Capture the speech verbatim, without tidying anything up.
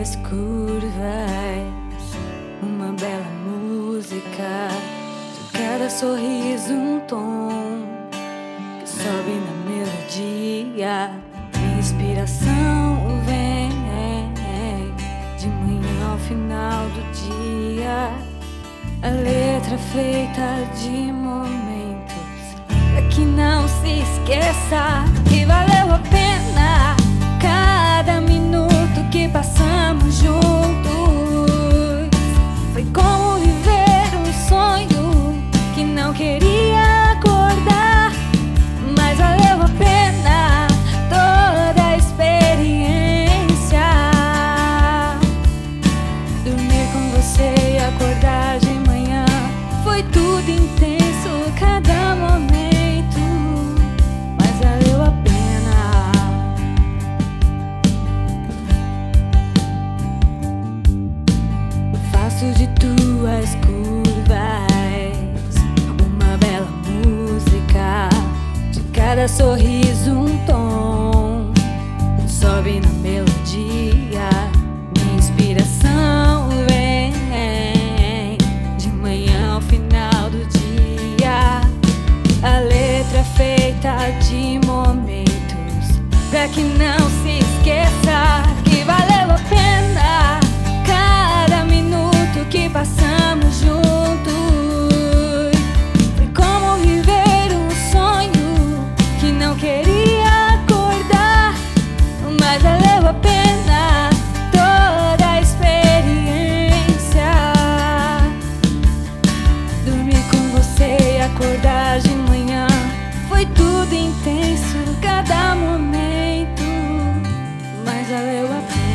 tuas curvas, uma bela música, de cada sorriso um tom que sobe na melodia. Minha inspiração vem de manhã ao final do dia. A letra feita de momentos pra que não se esqueça que valeu a pena cada minuto que passamos juntos. Foi como viver um sonho que não queria acordar, mas valeu a pena toda a experiência. Dormir com você e acordar de manhã foi tudo intenso, cada momento, mas valeu a pena. Faço de tuas curvas uma bela música, de cada sorriso um tom sobe na melodia. Minha inspiração vem de manhã ao final do dia. A letra é feita de momentos pra que não se esqueça que valeu a pena cada minuto que passamos juntos. Foi como viver um sonho que não queria acordar, mas valeu a pena toda a experiência. Dormir com você e acordar de manhã foi tudo intenso, cada momento, mas valeu a pena.